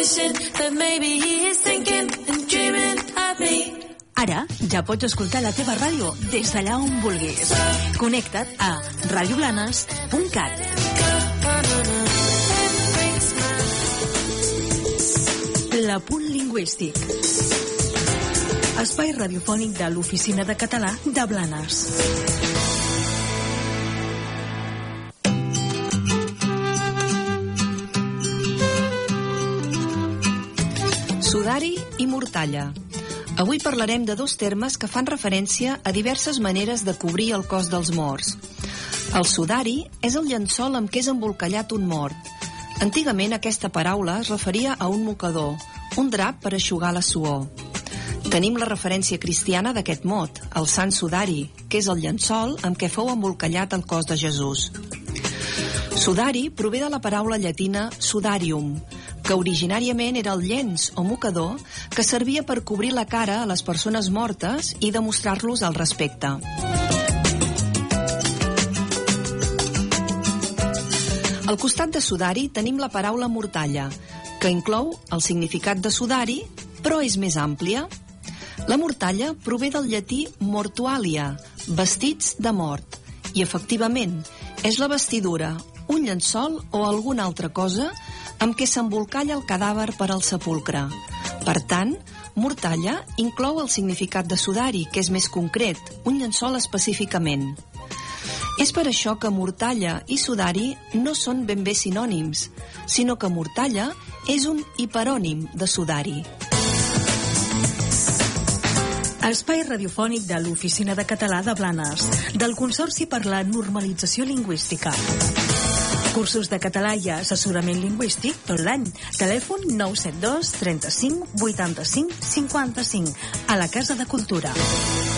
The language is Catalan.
wishing that maybe he is thinking and dreaming of me. Ara ja pots escoltar la teva ràdio des d'allà on vulguis. Connecta't a radioblanes.cat. L'Apunt Lingüístic. Espai radiofònic de l'Oficina de Català de Blanes. Sudari i mortalla. Avui parlarem de dos termes que fan referència a diverses maneres de cobrir el cos dels morts. El sudari és el llençol amb què és embolcallat un mort. Antigament aquesta paraula es referia a un mocador, un drap per eixugar la suor. Tenim la referència cristiana d'aquest mot, el Sant Sudari, que és el llençol amb què fou embolcallat el cos de Jesús. Sudari prové de la paraula llatina sudarium, que originàriament era el llenç o mocador que servia per cobrir la cara a les persones mortes i demostrar-los el respecte. Al costat de sudari tenim la paraula mortalla, que inclou el significat de sudari, però és més àmplia. La mortalla prové del llatí mortualia, vestits de mort, i efectivament és la vestidura, un llençol o alguna altra cosa amb què s'embolcalla el cadàver per al sepulcre. Per tant, mortalla inclou el significat de sudari, que és més concret, un llençol específicament. És per això que mortalla i sudari no són ben bé sinònims, sinó que mortalla és un hiperònim de sudari. Espai radiofònic de l'Oficina de Català de Blanes, del Consorci per la Normalització Lingüística. Cursos de català i assessorament lingüístic tot l'any. Telèfon 972 35 85 55 a la Casa de Cultura.